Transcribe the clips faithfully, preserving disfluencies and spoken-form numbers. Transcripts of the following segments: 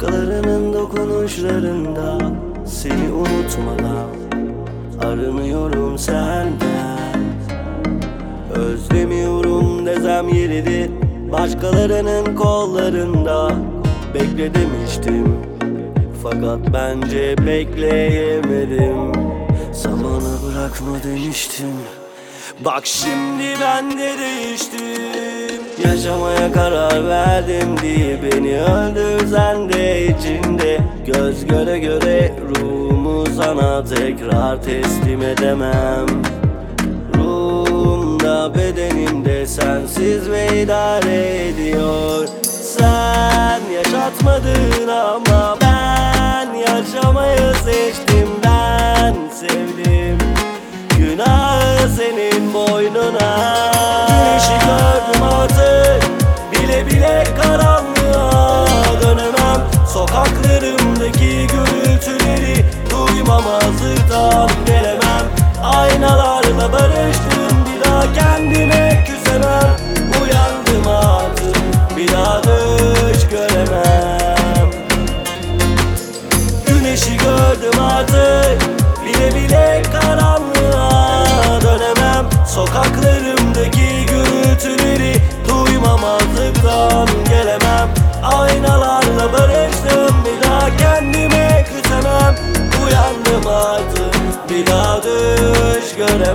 Başkalarının dokunuşlarında seni unutmadan arınıyorum senden. Özlemiyorum desem yeridir, başkalarının kollarında bekle demiştim, fakat bence bekleyemedim. Zamanı bırakma demiştim. Bak şimdi ben de değiştim. Yaşamaya karar verdim diye beni öldürsen de içinde. Göz göre göre ruhumu sana tekrar teslim edemem. Ruhumda bedenimde sensiz ve idare ediyor. Sen yaşatmadın ama ben yaşamayı seçtim. Ben sevdim, günahı senin boynuna. Güneşi gördüm artık, bile bile karanlığa dönemem. Sokaklarımdaki gürültüleri duymamazlıktan gelemem. Aynalarla barıştım, bir daha kendime küsemem. Uyandım artık, bir daha düş göremem. Güneşi gördüm artık, bile bile karanlığa dönemem. Sokaklarımdaki gürültüleri duymamazlıktan gelemem. Aynalarla barıştım, bir daha kendime küsemem. Uyandım artık, bir daha düş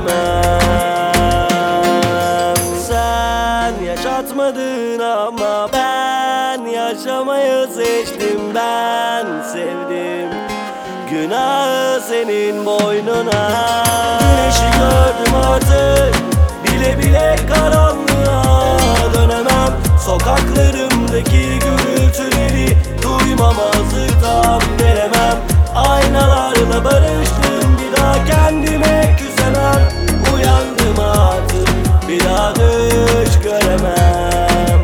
göremem. Sen yaşatmadın ama ben yaşamayı seçtim. Ben sevdim, günahı senin boynuna. Güneşi gördüm artık, bile bile karanlığa dönemem. Sokaklarımdaki gürültüleri duymamazlıktan gelemem. Aynalarla barıştım, bir daha kendime küsemem. Uyandım artık, bir daha düş göremem.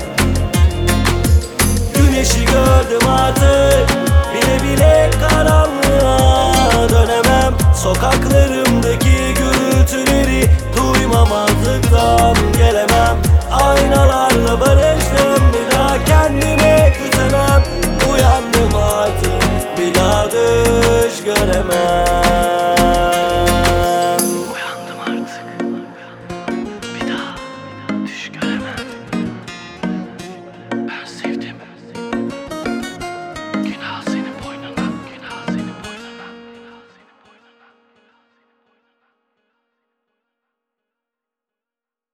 Güneşi gördüm artık, bile bile karanlığa dönemem. Sokaklarımdaki gürültüleri duymamazlıktan gelemem. Aynalarla barıştım, bir daha kendime küsemem. Uyandım artık, bir daha düş göremem.